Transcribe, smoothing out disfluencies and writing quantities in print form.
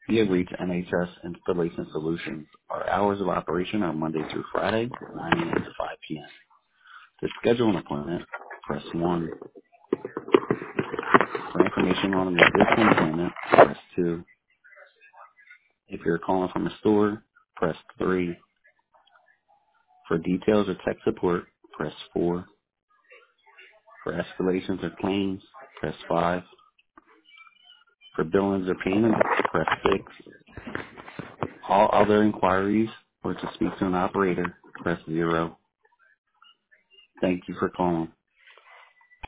You have reached NHS Installation Solutions. Our hours of operation are Monday through Friday, 9 a.m. to 5 p.m. To schedule an appointment, press 1. For information on an existing appointment, press 2. If you're calling from a store, press 3. For details or tech support, press 4. For escalations or claims, press 5. For billings or payments, press 6. All other inquiries or to speak to an operator, press 0. Thank you for calling.